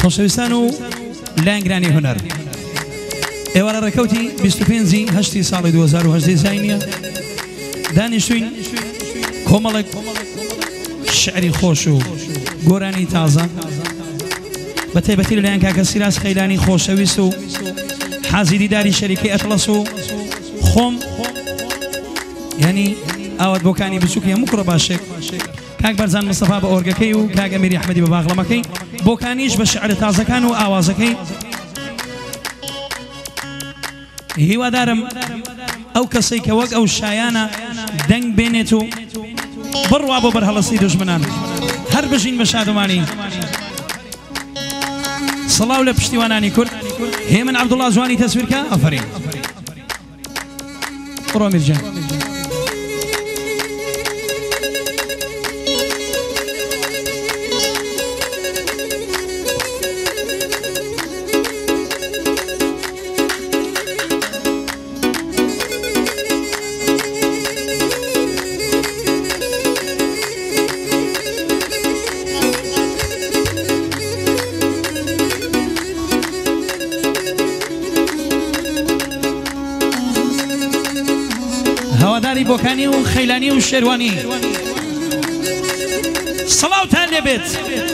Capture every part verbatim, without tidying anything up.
خۆشەویستان و لایەنگرانی هونەر ئێوارە ڕێکەوتی بیست و پێنجی هەشتی ساڵی دوو هەزار و هەژدە زاینیە دانیشتوین کۆمەڵێک شعری خۆش و گۆرانی تازە بە تایبەتی لەلایەن کاکە سیراس خەیلانی خۆشەویست و حازی دیداری شەریکەی ئەتڵەس و خۆم یعنی ئاوات بۆکانی بچووکە هەموو کوڕە باشێک کاک بەرزان مستەفا بە ئۆرگەکەی و کاک ئەمیری ئەحمەدی بە باغڵەمەکەی بۆکانیش بە شعر تازەکان و ئاوازەکەی هیوادارم ئەو کەسەی کە وەک ئەو شایانە دەنگ بێنێت و بڕوا بۆ بەرهەڵەستی دوژمنان هەر بژین بە شادومانی سڵاو لە پشتیوانانی کورد هێمن عەبدوڵڵا جوانی تەسویرکە ئەفەرین بڕۆ میرجان هەواداری بۆکانی و خەیلانی و شێروانی سڵاوتان لێبێت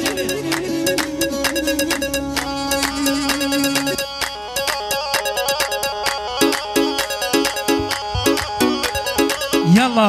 یاڵڵا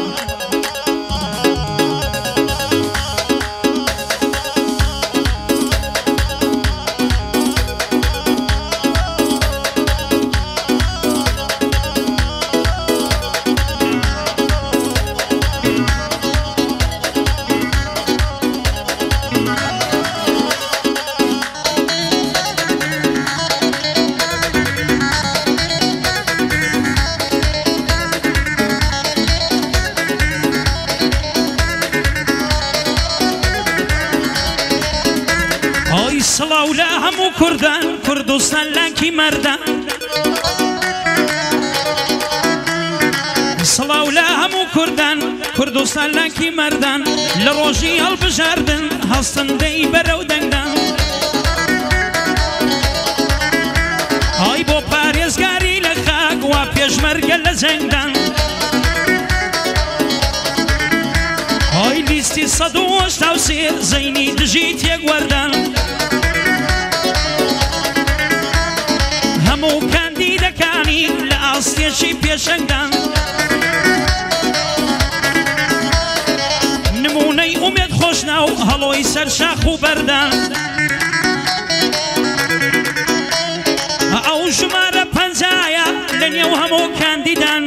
سڵاو لە هەموو کوردان کوردستان لانکی مەردان سڵاو لە هەموو کوردان کوردستان لانکی مەردان لە ڕۆژی هەڵبژاردن هەستندەی بەرەو دەنگدان ئای بۆ پارێزگاری لە خاک وا پێشمەرگە لە جەنگدان ئای لیستی سەد و هەشتا و سێ زەینی دژی تێگوەردان هەموو کاندیدەکانی لە ئاستێشی پێشەنگدان نمونەی ئومێد خۆشنا و هەڵۆی سەرشاخ و بەردان ئەو ژمارە پەنجایە لە نێو هەموو کاندیدان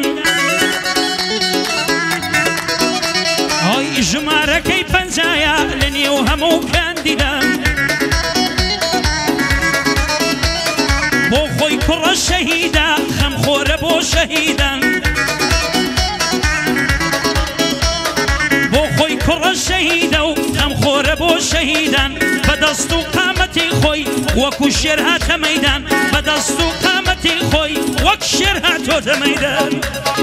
ئەی ژمارەکەی پەنجایە لە نێو هەموو کاندیدان بۆ خۆی کوڕە شەهیدە خەمخۆرە بۆ شەهیدان بۆ خۆی کوڕە شەهیدە و خەمخۆرە بۆ شەهیدان بەدەست و قامەتی خۆی وەکو شێر هاتە مەیدان بەدەست و قامەتی خۆی وەک شێر هاتۆتە مەیدان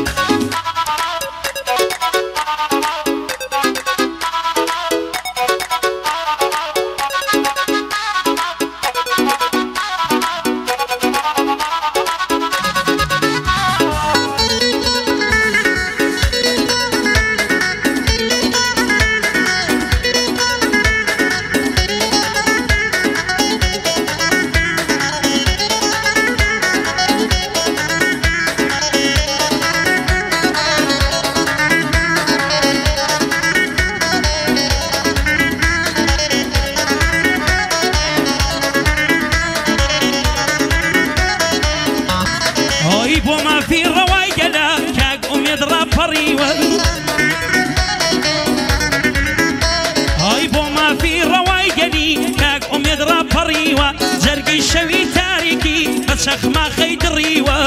بۆ مافی ڕەوای گەلا کاک ئومێد ڕاپەڕیوە ئای بۆ مافی ڕەوای گەلی کاک ئومێد ڕاپەڕیوە جەرگەی شەوی تاریکی بە چەخماخەی دڕیوە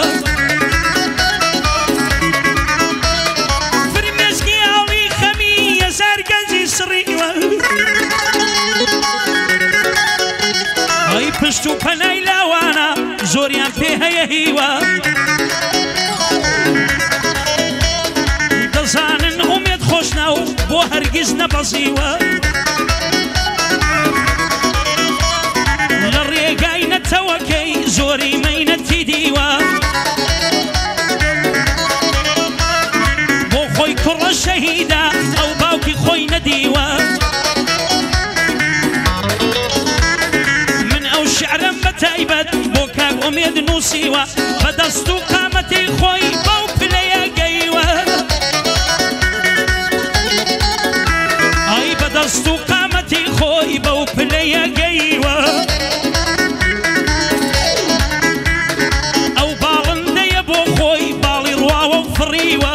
فرمێسکی ئاوی خەمی هەزار گەنجی سڕیوە ئای پشت و پەنای لاوانە زۆریان پێ هەیە هیوە دەزانن ئومێد خۆشنا و بۆ هەرگیز نەبەزیوە شعرم بتایبەت بۆ کاک ئومێد نووسیوە بەدەست و قامەتی خۆی بەو پلەیە گەیوە ئای بەدەست و قامەتی خۆی بەو پلەیە گەیوە ئەو باڵندەیە بۆ خۆی باڵی ڕواوە و فڕیوە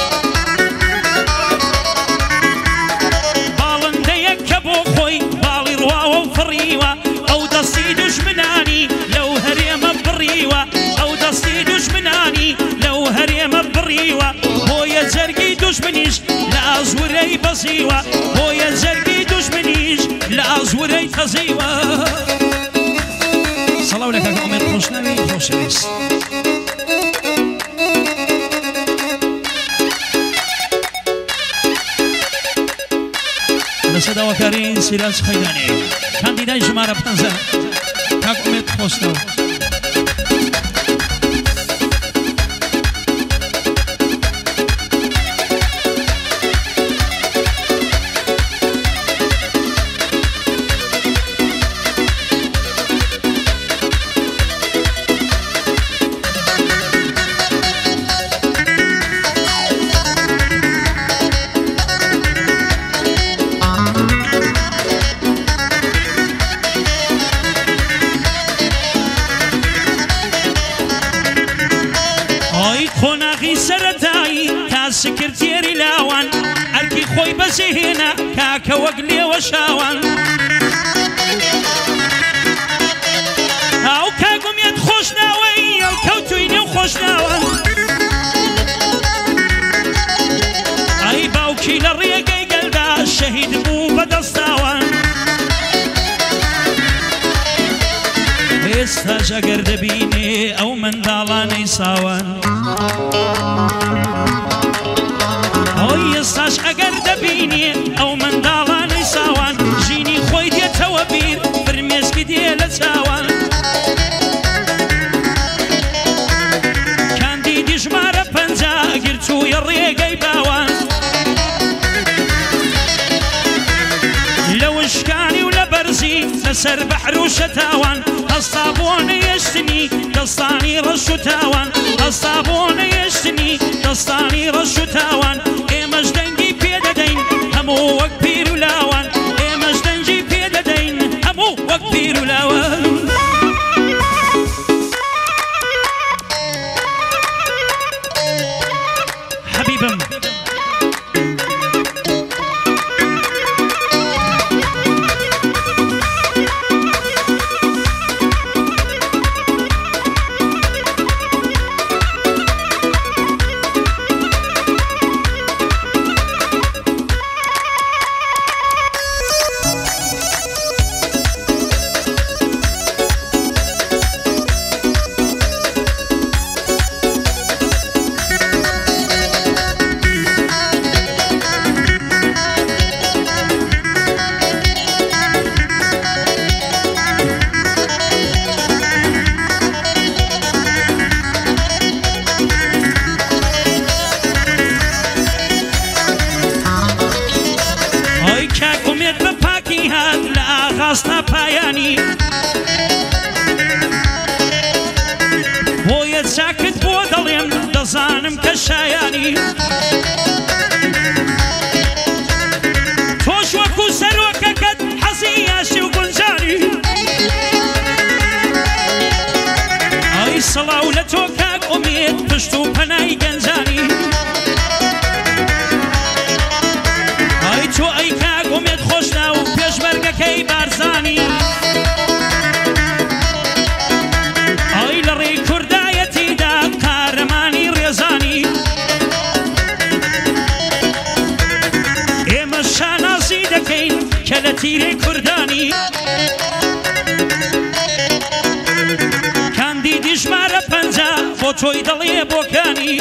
باڵندەیە کە بۆ خۆی باڵی ڕواوە و فڕیوە ئەو دەستی دوژمنانی لەو هەرێمە بڕیوە ئەو دەستی دوژمنانی لەو هەرێمە بڕیوە بۆیە جەرگی دوژمنیش لە ئازورەی بەزیوە بۆیە جەرگی دوژمنیش لە ئازورەی تەزیوە سەڵاو لە کاک ئومێد خۆشناوی خۆشەویست لە سەداوەکاری سیراج خەیدانی کاندیدای ژمارە پەنجە کاک ئومێد خۆشناو خۆناغی سەرەتایی تا سکرتێری لاوان ئەرکی خۆی بەجێهێنا کاکە وەک لێوە شاوان ئەو کاک ئومێد خۆشناوەی ئەو کەوتووی نێو خۆشناوان ئەی باوکی لە ڕێگەی گەلدا شەهید بوو بەدەستاوان ئێستاش ئەگەر دەبینێ ئەو منداڵانەی ساوان ئەوی ئێستاش ئەگەر دەبینێ ئەو منداڵانەی ساوان ژینی خۆی دێتەوە بیر فرمێسکی دێ لە چاوان کاندیدی ژمارە پەنجا گرچوویە ڕێگەی باوان لە وشکانی و لە بەرزی لەسەر بەحر و شەتاوان هەستا بۆ نەیەشتنی دەستانی ڕەش و تاوان هەستا بۆ نەیەشتنی دەستانی ڕەش و تاوان ئێمەش دەنگی پێدەدەین هەموو وەک پیر و لاوان ئێمەش دەنگی پێدەدەین هەموو وەک پیر و لاوان حەبیبم ڕاستە پایانی بۆیە چاکت بۆ دەڵێم دەزانم کە شایانی تۆش وەکو سەرۆکەکەت حەزی یاشی و گونجانی ئای سەڵاو لە تۆ کاک ئومێد پشت و پەنای گەنجانی ئای تۆ ئەی کاک ئومێد خۆشنا و پێشمەرگەکەی بارزانی ئای لە ڕێی کوردایەتیدا قارەمانی ڕێزانی ئێمە شانازی دەکەین کە لە تیرەی کوردانی کاندیدی ژمارە پەنجا بۆ تۆی دەڵێ بۆکانی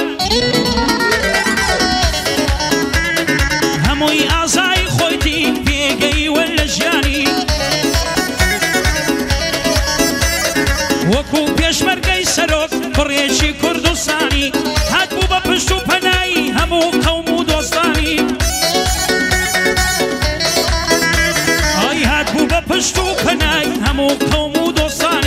هەمووی ئازای خۆیتی پێگەیوە لە ژیانی وەکو پێشمەرگەی سەرۆک کوڕێکی کوردستانی هاتبوو بە پشت و پەنایی هەموو قەوم و دۆستانی ئای هاتبوو بە پشت و پەنای هەموو قەوم و دۆستانی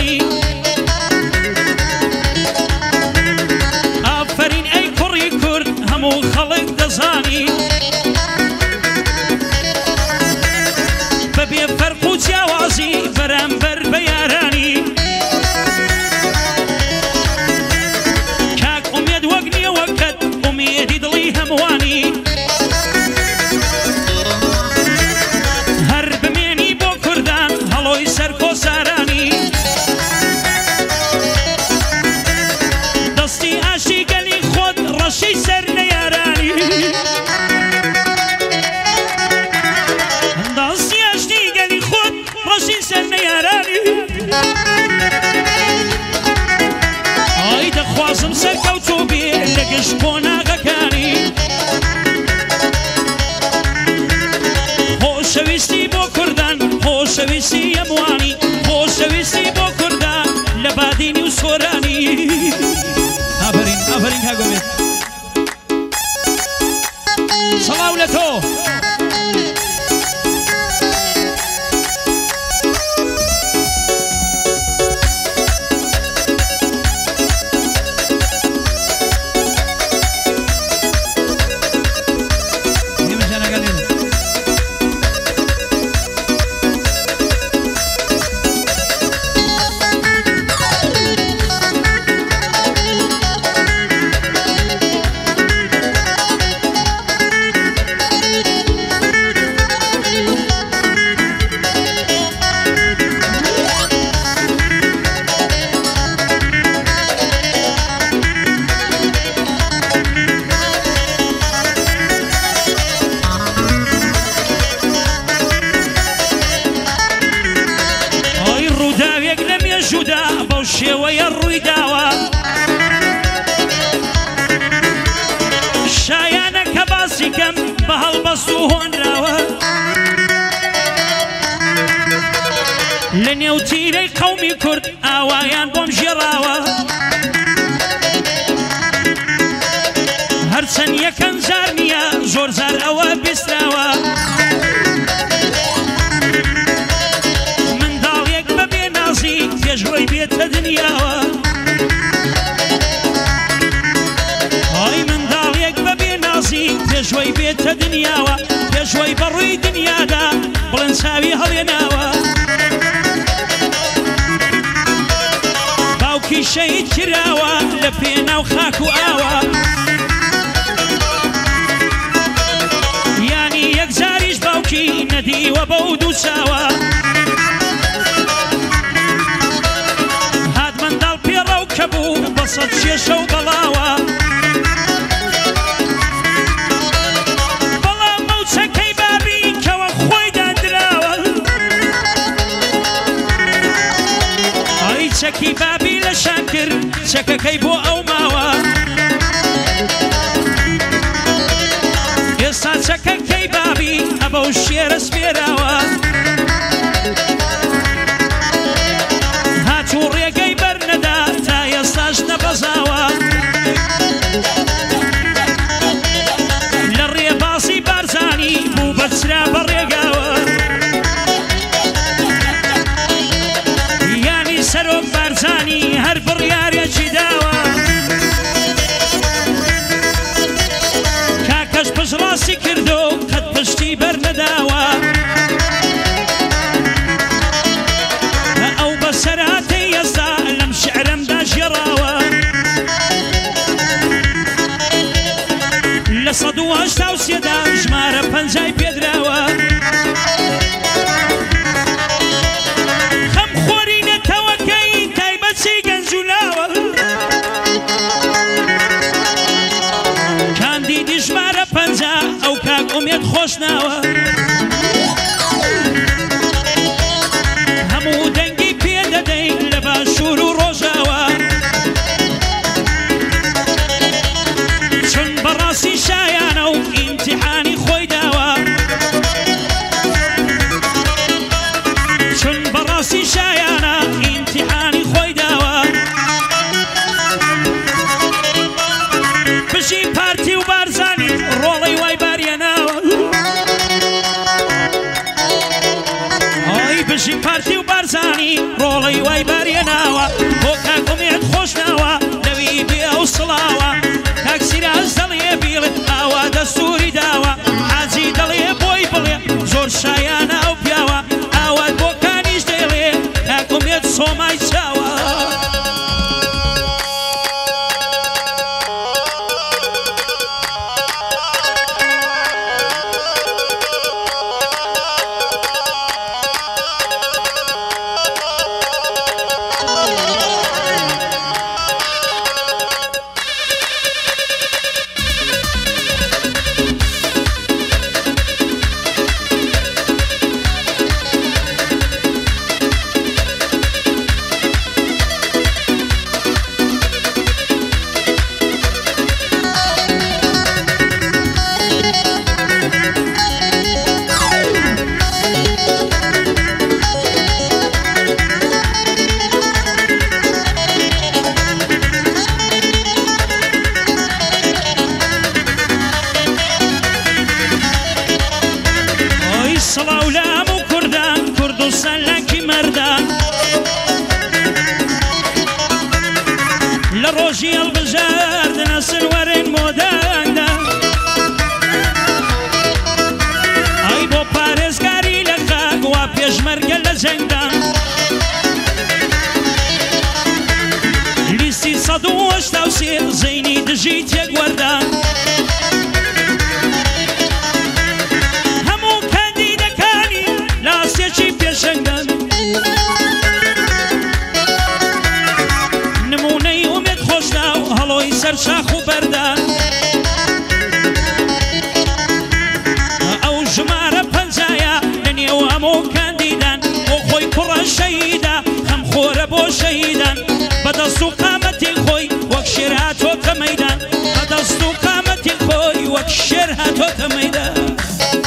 سڵوانی خۆشەویستی بۆ کوردان لە بادینی و سۆرانی ئافرین ئافرین کاگۆمێت سەڵاو لە تۆ شێوەیە ڕووی داوە شایانە کە باسی کەم بە هەڵبەست و هۆنراوە لە نێوتیرەی قەومی کورد ئاوایان بۆم ژێڕاوە هەرچەند یەکەم جار نییە زۆر جار ئەوە بیستراوە منداڵێک بەبێ نازی پێشڕۆی بێتە دنیاوە ئای منداڵێک بەبێ نازی پێشوەی بێتە دنیاوە پێشوەی بەڕووی دنیادا بڵند چاوی هەڵێناوە باوکی شەهید کراوە لە پێناو خاک و ئاوە یانی یەک جاریش باوکی نەدیوە بەو دوو چاوە هات منداڵ پێڕەو کە بوو بە سەد شێشە و بەڵاوە بەڵام مەوچەکەی بابی کەوە خۆی دادراوە ئای چەکی بابی لە شان کرد چەکەکەی بۆ ئەو ماوە ئێستا چەکەکەی بابی ئەبە و شێرە سپێراوە هاتوو ڕێگەی بەرنەدا تا ئێستاش نەبەزاوە لە ڕێباسی بارزانی بوو بەچرا بە ڕێگاوە یانی سەرۆک بارزانی هەر بڕیارێکی داوە کاکەش پشڕاستی کردو قەت پشتی بەرنەداوە ئەو بەسەرهاتەی ئێستا لەم شعرەمدا ژێڕاوە لە سەد و هەشتا و سێدا ژمارە پەنجای پێدراوە خەم خۆری نەتەوەکەی تایبەتی گەنج و لاوە کاندیدی ژمارە پەنجا ئەو کاک ئومێد خۆشناوە هەموو دەنگی پێدەدەین لە باشوور و ڕۆژاوە چون بەڕاستی شایانە و ئیمتیحانی خۆی داوە چون بەڕاستی شایانە ئیمتیحانی خۆی داوە پشی پارتی و بارزانی ڕۆڵەی وای باریەناوە ئای پشی پارتی و بارزانی ڕۆڵەی وای باریەناوە بۆ کاکومێت خۆشناوە لەوی بێ ئەو سڵاوە کاک سیراز دەڵێ بیڵێ ئاوا دەستوری داوە حاجی دەڵێ بۆی بڵێ زۆر شایانە ئەو پیاوە ئاوات بۆ کانیش دەڵێ کاکومێت سۆمای چاوە لروجي البجار ناس الورين مودانا اي بو باريس كاري لخاق وابيش مرقل لجندا ليسي صدوش توسير زيني دجيت يا وردان همو كاندي دكاني لا سيشي بيشنغان هلوی سر شاخ و بردان او جماره پنجایا لنیو همو کاندیدان و خوی پر شهیدا خم خوره بو شهیدان بدستو قامتی خوی وک شرهاتو تمیدان بدستو قامتی خوی وک شرهاتو تمیدان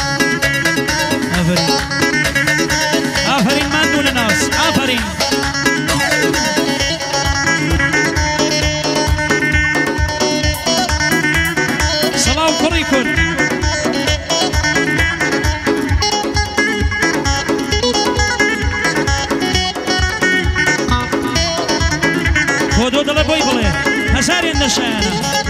آفرین آفرین من دون ناس آفرین خودو دل بوی بله هزارین نشانه